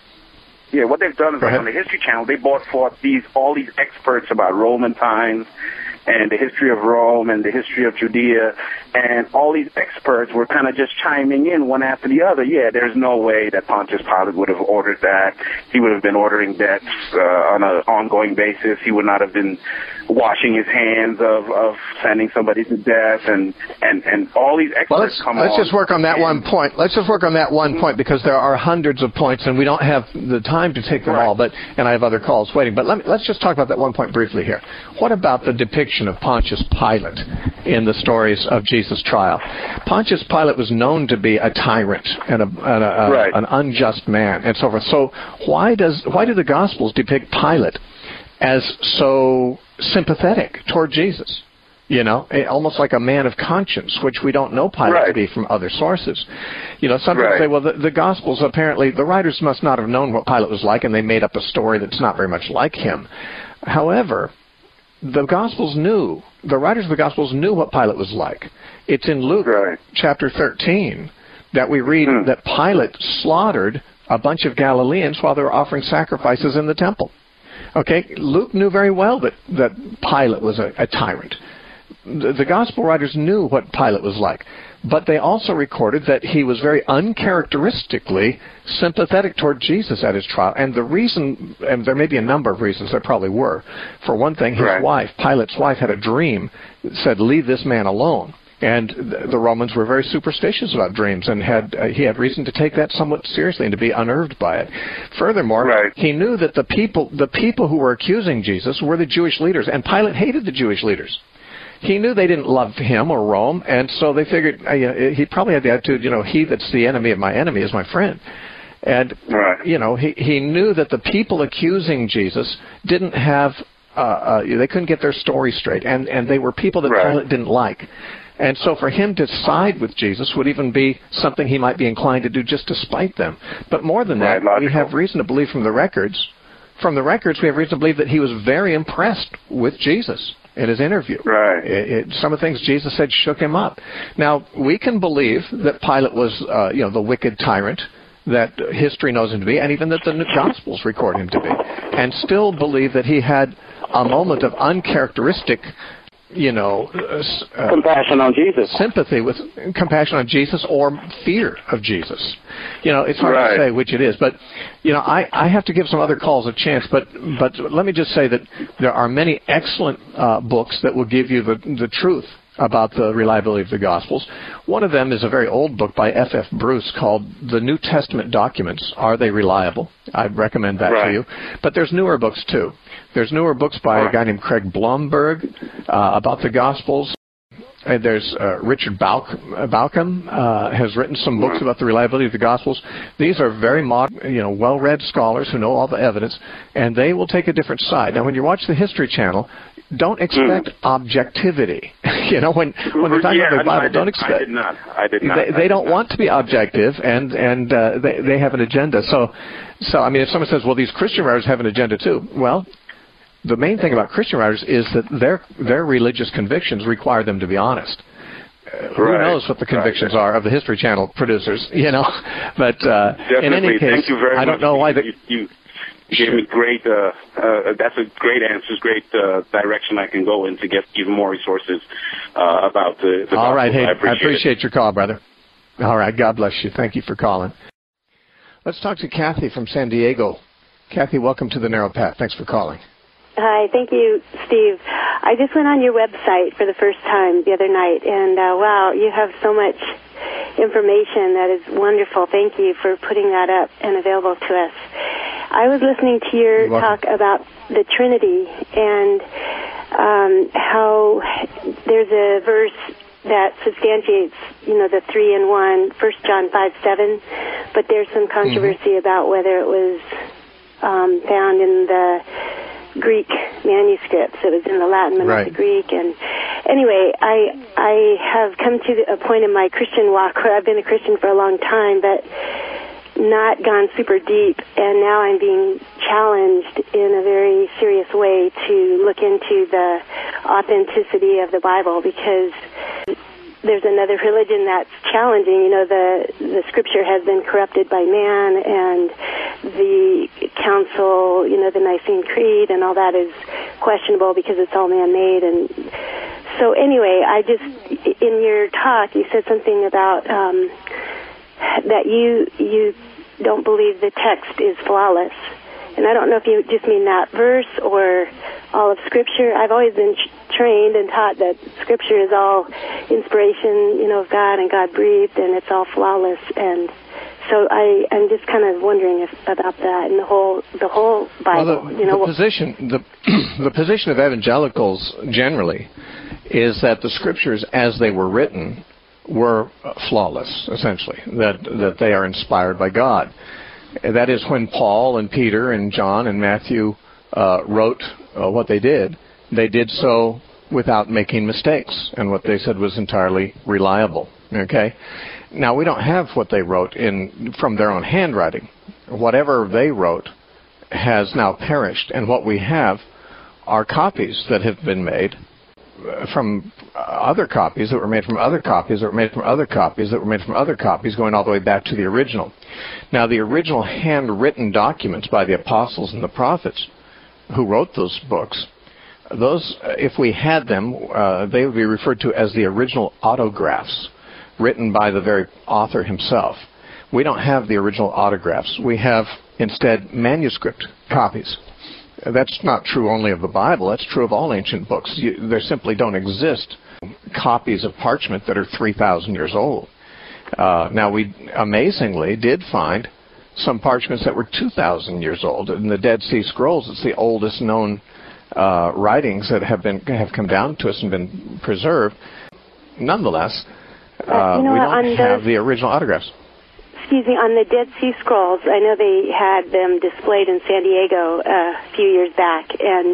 Yeah, what they've done is like on the History Channel, they brought forth these all these experts about Roman times and the history of Rome and the history of Judea, and all these experts were kind of just chiming in one after the other. Yeah, there's no way that Pontius Pilate would have ordered that. He would have been ordering deaths uh, on an ongoing basis. He would not have been washing his hands of, of sending somebody to death, and, and, and all these experts well, let's, come let's on. Let's just work on that one point. Let's just work on that one point because there are hundreds of points, and we don't have the time to take them right. all. But and I have other calls waiting. But let me, let's just talk about that one point briefly here. What about the depiction of Pontius Pilate in the stories of Jesus' trial? Pontius Pilate was known to be a tyrant and, a, and a, a, right. an unjust man, and so forth. So why does why do the Gospels depict Pilate as so sympathetic toward Jesus? You know, almost like a man of conscience, which we don't know Pilate right. to be from other sources. You know, some people right. say, well, the, the Gospels, apparently, the writers must not have known what Pilate was like, and they made up a story that's not very much like him. However, the Gospels knew, the writers of the Gospels knew what Pilate was like. It's in Luke right. chapter thirteen that we read hmm. that Pilate slaughtered a bunch of Galileans while they were offering sacrifices in the temple. Okay, Luke knew very well that, that Pilate was a, a tyrant. The, the Gospel writers knew what Pilate was like, but they also recorded that he was very uncharacteristically sympathetic toward Jesus at his trial. And the reason, and there may be a number of reasons, there probably were. For one thing, his right. wife, Pilate's wife, had a dream that said, leave this man alone. And the Romans were very superstitious about dreams, and had uh, he had reason to take that somewhat seriously and to be unnerved by it. Furthermore, right. he knew that the people the people who were accusing Jesus were the Jewish leaders, and Pilate hated the Jewish leaders. He knew they didn't love him or Rome, and so they figured uh, he probably had the attitude, you know, he that's the enemy of my enemy is my friend. And, right. you know, he, he knew that the people accusing Jesus didn't have, uh, uh, they couldn't get their story straight, and, and they were people that right. Pilate didn't like. And so for him to side with Jesus would even be something he might be inclined to do just to spite them. But more than that, right, we have reason to believe from the records, from the records we have reason to believe that he was very impressed with Jesus in his interview. Right. It, it, some of the things Jesus said shook him up. Now, we can believe that Pilate was, uh, you know, the wicked tyrant that history knows him to be, and even that the Gospels record him to be, and still believe that he had a moment of uncharacteristic, you know, uh, compassion on Jesus, sympathy with compassion on Jesus, or fear of Jesus. You know, it's hard right. to say which it is, but you know, I, I have to give some other calls a chance. But but let me just say that there are many excellent uh, books that will give you the the truth about the reliability of the Gospels. One of them is a very old book by F F Bruce called The New Testament Documents. Are They Reliable? I'd recommend that right. to you. But there's newer books, too. There's newer books by right. a guy named Craig Blomberg uh, about the Gospels. And there's uh, Richard Balc- Balcom uh, has written some books about the reliability of the Gospels. These are very modern, you know, well-read scholars who know all the evidence, and they will take a different side. Now, when you watch the History Channel, don't expect mm. objectivity. you know, when when they're talking yeah, about the Bible, I did, don't expect. I did not. I did not. They, they don't not. want to be objective, and and uh, they they have an agenda. So, so I mean, if someone says, "Well, these Christian writers have an agenda too," well, the main thing about Christian writers is that their their religious convictions require them to be honest. Uh, right. Who knows what the convictions right. are of the History Channel producers, you know? But uh, in any case, Thank you very I don't much. know why the, you, you gave me great. Uh, uh, that's a great answer, great uh, direction I can go in to get even more resources uh, about the. the All right, hey, I appreciate, I appreciate it. your call, brother. All right, God bless you. Thank you for calling. Let's talk to Kathy from San Diego. Kathy, welcome to the Narrow Path. Thanks for calling. Hi, thank you, Steve. I just went on your website for the first time the other night, and uh, wow, you have so much information that is wonderful. Thank you for putting that up and available to us. I was listening to your talk about the Trinity and um, how there's a verse that substantiates, you know, the three in one, First John five seven, but there's some controversy mm-hmm. about whether it was um, found in the Greek manuscripts. It was in the Latin, but right. not the Greek. And anyway, I I have come to a point in my Christian walk where I've been a Christian for a long time, but not gone super deep. And now I'm being challenged in a very serious way to look into the authenticity of the Bible, because there's another religion that's challenging. You know, the the Scripture has been corrupted by man, and the council, you know, the Nicene Creed and all that is questionable because it's all man-made. And so anyway, I just, in your talk, you said something about um, that you you don't believe the text is flawless. And I don't know if you just mean that verse or all of Scripture. I've always been trained and taught that Scripture is all inspiration, you know, of God, and God breathed, and it's all flawless. And so I, I'm just kind of wondering if, about that and the whole the whole Bible. Well, the, you know, the position the the position of evangelicals generally is that the Scriptures, as they were written, were flawless, essentially. That that they are inspired by God. That is, when Paul and Peter and John and Matthew uh, wrote uh, what they did, they did so without making mistakes, and what they said was entirely reliable. Okay? Now, we don't have what they wrote in from their own handwriting. Whatever they wrote has now perished, and what we have are copies that have been made from other copies that were made from other copies that were made from other copies that were made from other copies, going all the way back to the original. Now, the original handwritten documents by the apostles and the prophets who wrote those books, those, if we had them, uh, they would be referred to as the original autographs, written by the very author himself. We don't have the original autographs. We have, instead, manuscript copies. That's not true only of the Bible. That's true of all ancient books. You, there simply don't exist copies of parchment that are three thousand years old. Uh, now, we amazingly did find some parchments that were two thousand years old. In the Dead Sea Scrolls, it's the oldest known uh, writings that have been have come down to us and been preserved. Nonetheless, uh, uh, you know, we don't have those, the original autographs. Excuse me, on the Dead Sea Scrolls, I know they had them displayed in San Diego uh, a few years back, and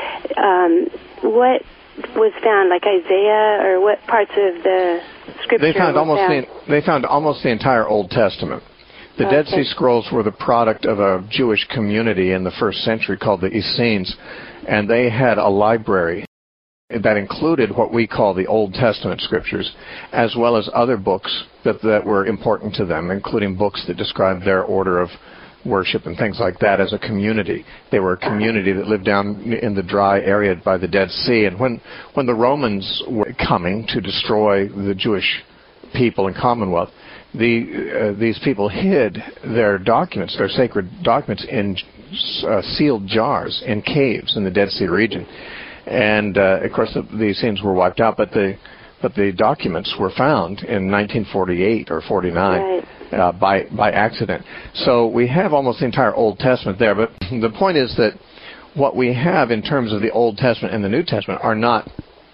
um, what was found, like Isaiah, or what parts of the scripture they found was almost found? The, they found almost the entire Old Testament. The okay. Dead Sea Scrolls were the product of a Jewish community in the first century called the Essenes, and they had a library that included what we call the Old Testament scriptures, as well as other books that, that were important to them, including books that described their order of worship and things like that as a community. They were a community that lived down in the dry area by the Dead Sea, and when, when the Romans were coming to destroy the Jewish people and Commonwealth, the, uh, these people hid their documents, their sacred documents, in uh, sealed jars in caves in the Dead Sea region. And, uh, of course, the, the Essenes were wiped out, but the but the documents were found in nineteen forty-eight or forty-nine right. uh, by by accident. So we have almost the entire Old Testament there. But the point is that what we have in terms of the Old Testament and the New Testament are not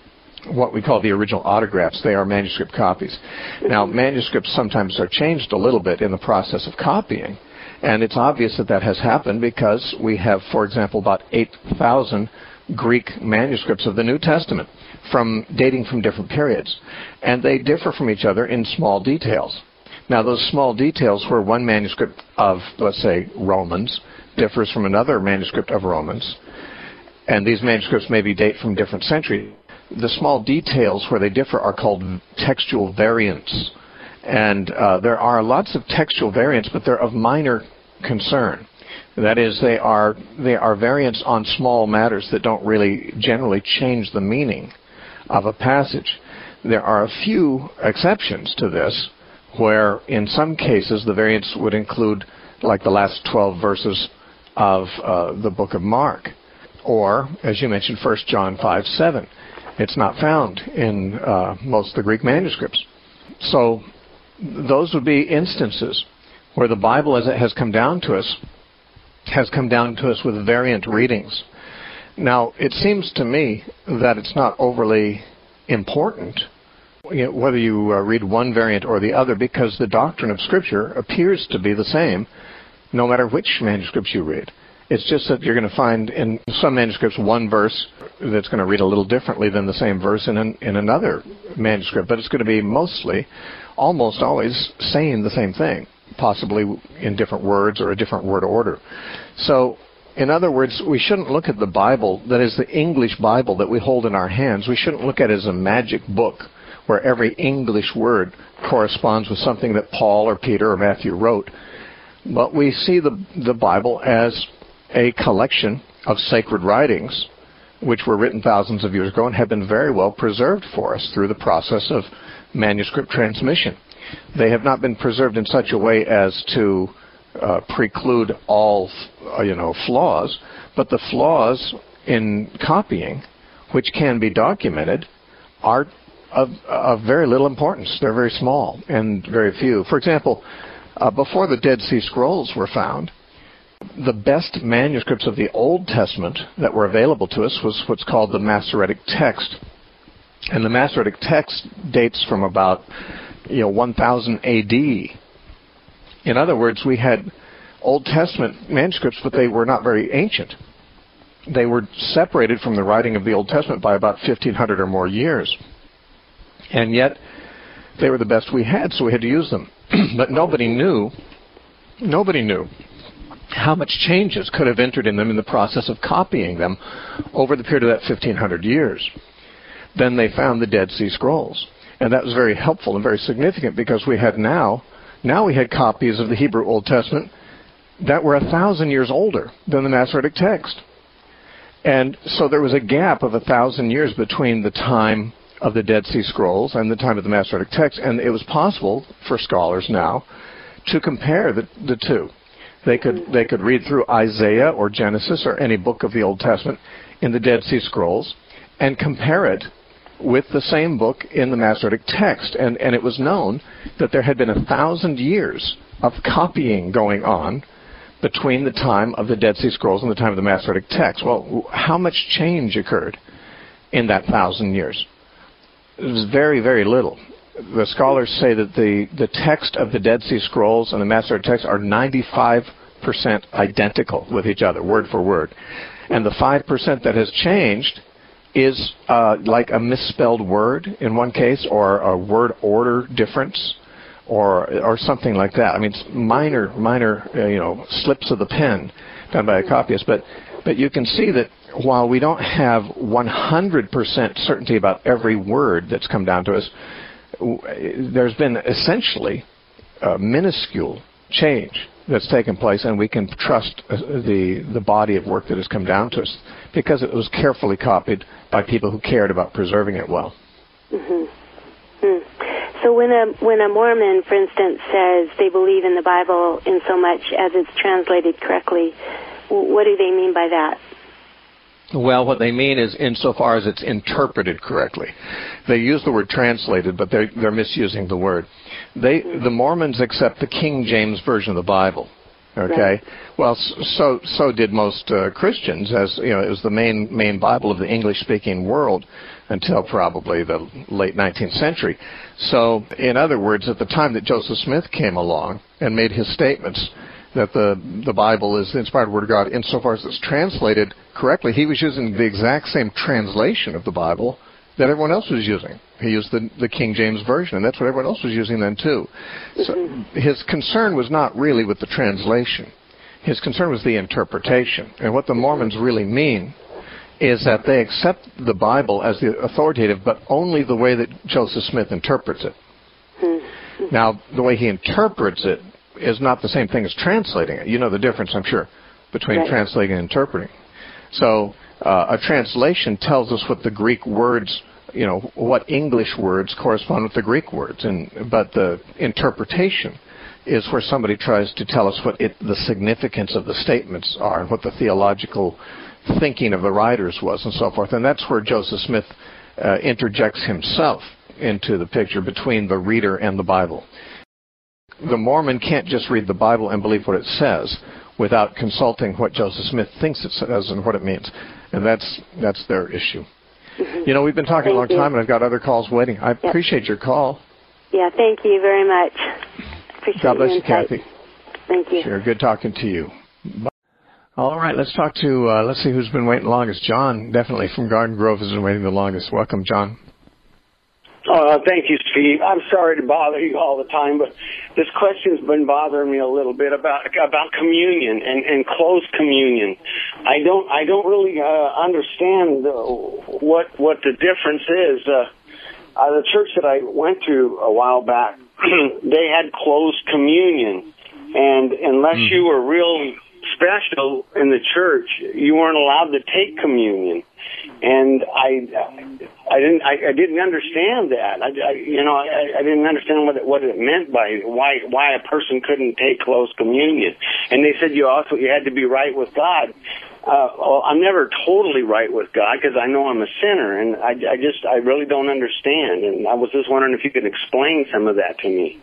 what we call the original autographs. They are manuscript copies. Now, manuscripts sometimes are changed a little bit in the process of copying, and it's obvious that that has happened because we have, for example, about eight thousand Greek manuscripts of the New Testament from dating from different periods, and they differ from each other in small details. Now, those small details where one manuscript of, let's say, Romans differs from another manuscript of Romans, and these manuscripts maybe date from different centuries. The small details where they differ are called textual variants, and uh, there are lots of textual variants, but they're of minor concern. That is, they are they are variants on small matters that don't really generally change the meaning of a passage. There are a few exceptions to this, where in some cases the variants would include, like the last twelve verses of uh, the book of Mark, or, as you mentioned, First John five seven. It's not found in uh, most of the Greek manuscripts. So those would be instances where the Bible, as it has come down to us, has come down to us with variant readings. Now, it seems to me that it's not overly important, you know, whether you uh, read one variant or the other, because the doctrine of Scripture appears to be the same no matter which manuscripts you read. It's just that you're going to find in some manuscripts one verse that's going to read a little differently than the same verse in, an, in another manuscript, but it's going to be mostly, almost always, saying the same thing, possibly in different words or a different word order. So, in other words, we shouldn't look at the Bible, that is the English Bible that we hold in our hands, we shouldn't look at it as a magic book where every English word corresponds with something that Paul or Peter or Matthew wrote. But we see the, the Bible as a collection of sacred writings which were written thousands of years ago and have been very well preserved for us through the process of manuscript transmission. They have not been preserved in such a way as to uh, preclude all, uh, you know, flaws, but the flaws in copying, which can be documented, are of, of very little importance. They're very small and very few. For example, uh, before the Dead Sea Scrolls were found, the best manuscripts of the Old Testament that were available to us was what's called the Masoretic Text. And the Masoretic Text dates from about you know, one thousand A D. In other words, we had Old Testament manuscripts, but they were not very ancient. they were separated from the writing of the Old Testament by about fifteen hundred or more years. And yet, they were the best we had, so we had to use them. But nobody knew, nobody knew how much changes could have entered in them in the process of copying them over the period of that fifteen hundred years. Then they found the Dead Sea Scrolls. And that was very helpful and very significant because we had now, now we had copies of the Hebrew Old Testament that were a thousand years older than the Masoretic text. And so there was a gap of a thousand years between the time of the Dead Sea Scrolls and the time of the Masoretic text, and it was possible for scholars now to compare the, the two. They could they could read through Isaiah or Genesis or any book of the Old Testament in the Dead Sea Scrolls and compare it with the same book in the Masoretic text. And, and it was known that there had been a thousand years of copying going on between the time of the Dead Sea Scrolls and the time of the Masoretic text. Well, how much change occurred in that thousand years? It was very, very little. The scholars say that the, the text of the Dead Sea Scrolls and the Masoretic text are ninety-five percent identical with each other, word for word. And the five percent that has changed is uh, like a misspelled word in one case, or a word order difference, or or something like that. I mean, it's minor, minor, uh, you know, slips of the pen done by a copyist. But but you can see that while we don't have one hundred percent certainty about every word that's come down to us, there's been essentially a minuscule change that's taken place, and we can trust the the body of work that has come down to us because it was carefully copied by people who cared about preserving it well. Mm-hmm. Mm. So when a when a Mormon, for instance, says they believe in the Bible in so much as it's translated correctly, what do they mean by that? Well, what they mean is insofar as it's interpreted correctly. They use the word translated, but they're, they're misusing the word. They, the Mormons accept the King James Version of the Bible. Okay, right. Well, so so did most uh, Christians, as you know, it was the main main Bible of the English-speaking world until probably the late nineteenth century. So, in other words, at the time that Joseph Smith came along and made his statements that the the Bible is the inspired Word of God insofar as it's translated correctly, he was using the exact same translation of the Bible that everyone else was using. He used the, the King James Version, and that's what everyone else was using then too. So his concern was not really with the translation. His concern was the interpretation. And what the Mormons really mean is that they accept the Bible as the authoritative, but only the way that Joseph Smith interprets it. Now, the way he interprets it is not the same thing as translating it. You know the difference, I'm sure, between right. translating and interpreting. So uh, a translation tells us what the Greek words, you know, what English words correspond with the Greek words, and but the interpretation is where somebody tries to tell us what it, the significance of the statements are and what the theological thinking of the writers was and so forth. And that's where Joseph Smith uh, interjects himself into the picture between the reader and the Bible. The Mormon can't just read the Bible and believe what it says without consulting what Joseph Smith thinks it says and what it means. And that's that's their issue. You know, we've been talking thank a long you. time, and I've got other calls waiting. I yep. appreciate your call. Yeah, thank you very much. Appreciate God bless you, insight. Kathy. Thank you. Sure, good talking to you. Bye. All right, let's talk to, uh, let's see who's been waiting longest. John, definitely, from Garden Grove has been waiting the longest. Welcome, John. Uh, thank you, Steve. I'm sorry to bother you all the time, but this question's been bothering me a little bit about about communion and, and close communion. I don't I don't really uh, understand uh, what what the difference is. Uh, uh, the church that I went to a while back, they had closed communion, and unless mm. you were real special in the church, you weren't allowed to take communion. And I, I didn't, I, I didn't understand that. I, I you know, I, I didn't understand what it, what it meant by why, why a person couldn't take close communion. And they said you also you had to be right with God. Uh, well, I'm never totally right with God because I know I'm a sinner, and I, I just, I really don't understand. And I was just wondering if you could explain some of that to me.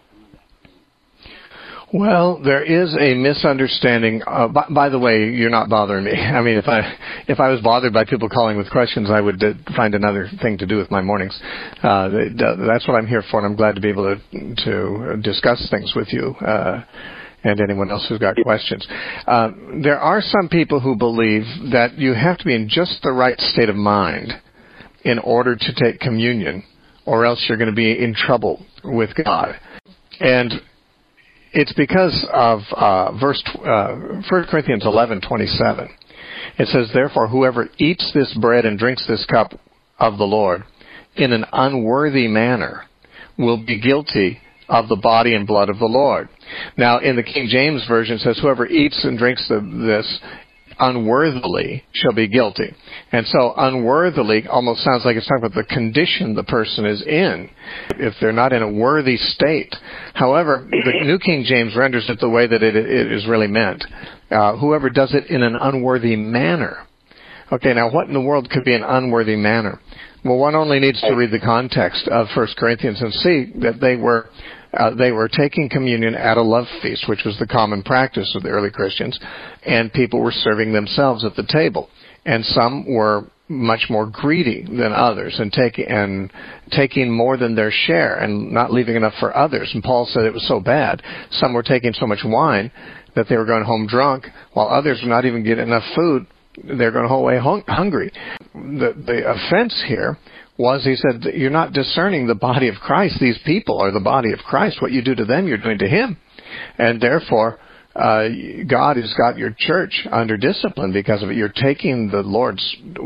Well, there is a misunderstanding. Uh, by, by the way, you're not bothering me. I mean, if I if I was bothered by people calling with questions, I would uh, find another thing to do with my mornings. Uh, that's what I'm here for, and I'm glad to be able to to discuss things with you. Uh, and anyone else who's got questions. Uh, there are some people who believe that you have to be in just the right state of mind in order to take communion, or else you're going to be in trouble with God. And it's because of uh, verse uh, First Corinthians eleven twenty-seven. It says, "Therefore, whoever eats this bread and drinks this cup of the Lord in an unworthy manner will be guilty of the body and blood of the Lord." Now, in the King James Version, it says, "Whoever eats and drinks the, this unworthily shall be guilty." And so unworthily almost sounds like it's talking about the condition the person is in, if they're not in a worthy state. However, the New King James renders it the way that it, it is really meant. Uh, whoever does it in an unworthy manner. Okay, now what in the world could be an unworthy manner? Well, one only needs to read the context of First Corinthians and see that they were uh, they were taking communion at a love feast, which was the common practice of the early Christians, and people were serving themselves at the table. And some were much more greedy than others and taking and taking more than their share and not leaving enough for others. And Paul said it was so bad. Some were taking so much wine that they were going home drunk, while others were not even getting enough food. They're going away hung- hungry. The, the offense here was, he said, that you're not discerning the body of Christ. These people are the body of Christ. What you do to them, you're doing to him. And therefore, uh, God has got your church under discipline because of it. You're taking the Lord's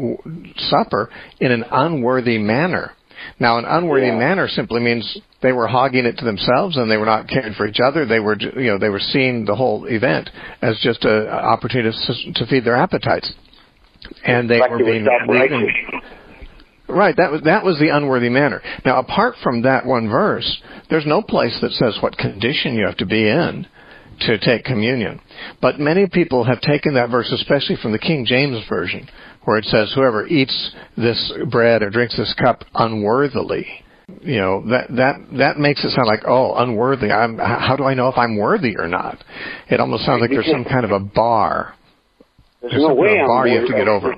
Supper in an unworthy manner. Now, an unworthy yeah. manner simply means they were hogging it to themselves and they were not caring for each other. They were, you know, they were seeing the whole event as just an opportunity to, to feed their appetites, and they like were being beaten. Right. That was that was the unworthy manner. Now, apart from that one verse, there's no place that says what condition you have to be in to take communion. But many people have taken that verse, especially from the King James Version, where it says, "Whoever eats this bread or drinks this cup unworthily," you know, that that that makes it sound like, oh, unworthy. I'm, how do I know if I'm worthy or not? It almost sounds like there's some kind of a bar. There's, there's no way kind of a bar I'm you have to get over.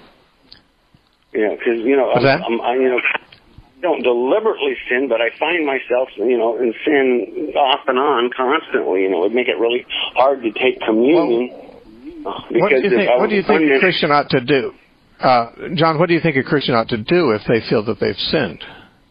Yeah, because you know, I'm, I'm, I, you know, don't deliberately sin, but I find myself, you know, in sin off and on constantly. You know, it make it really hard to take communion. Well, What do you think, what do you think a Christian ought to do? Uh, John, what do you think a Christian ought to do if they feel that they've sinned?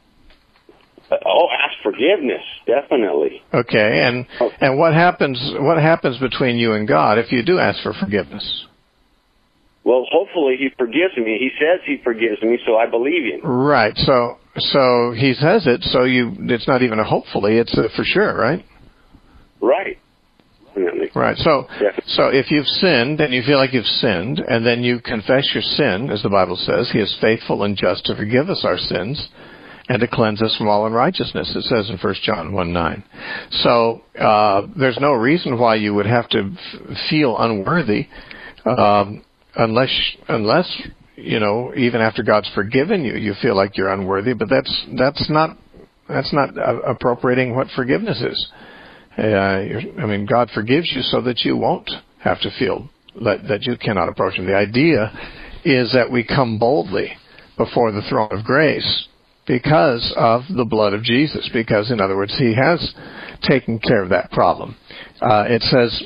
Uh, oh, ask forgiveness, definitely. Okay, and okay. and what happens what happens between you and God if you do ask for forgiveness? Well, hopefully he forgives me. He says he forgives me, so I believe him. Right. So so he says it, so you it's not even a hopefully, it's a for sure, right? Right. Right. So, yeah. so if you've sinned and you feel like you've sinned, and then you confess your sin, as the Bible says, He is faithful and just to forgive us our sins and to cleanse us from all unrighteousness. It says in First John one nine. So uh, there's no reason why you would have to f- feel unworthy, um, unless unless you know even after God's forgiven you, you feel like you're unworthy. But that's that's not that's not uh, appropriating what forgiveness is. Uh, I mean, God forgives you so that you won't have to feel that, that you cannot approach Him. The idea is that we come boldly before the throne of grace because of the blood of Jesus, because, in other words, He has taken care of that problem. Uh, it says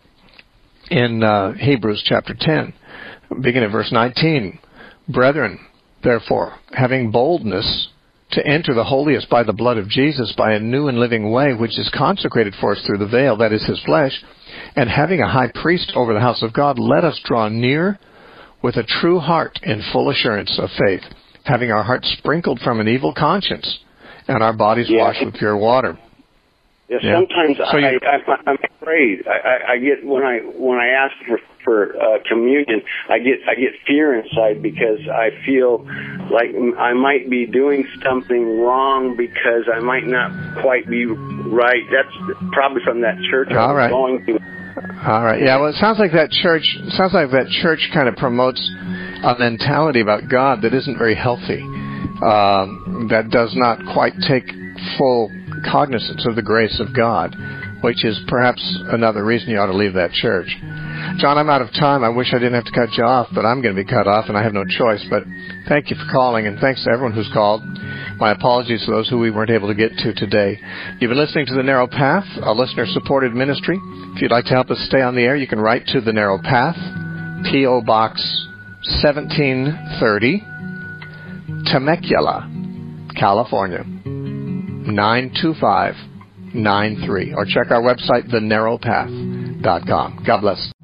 in uh, Hebrews chapter ten, beginning at verse nineteen, "Brethren, therefore, having boldness to enter the holiest by the blood of Jesus, by a new and living way, which is consecrated for us through the veil, that is His flesh, and having a high priest over the house of God, let us draw near with a true heart in full assurance of faith, having our hearts sprinkled from an evil conscience, and our bodies yeah. washed with pure water." Yeah, yeah. Sometimes so I, you, I, I'm afraid. I, I, I get when I when I ask for for uh, communion, I get I get fear inside because I feel like I might be doing something wrong because I might not quite be right. That's probably from that church I was right. going to. All right. Yeah. Well, it sounds like that church. Sounds like that church kind of promotes a mentality about God that isn't very healthy. Um, that does not quite take full cognizance of the grace of God, which is perhaps another reason you ought to leave that church. John, I'm out of time. I wish I didn't have to cut you off, but I'm going to be cut off, and I have no choice. But thank you for calling, and thanks to everyone who's called. My apologies to those who we weren't able to get to today. You've been listening to The Narrow Path, a listener-supported ministry. If you'd like to help us stay on the air, you can write to The Narrow Path, P O. Box seventeen thirty, Temecula, California, nine two five nine three. Or check our website, the narrow path dot com. God bless.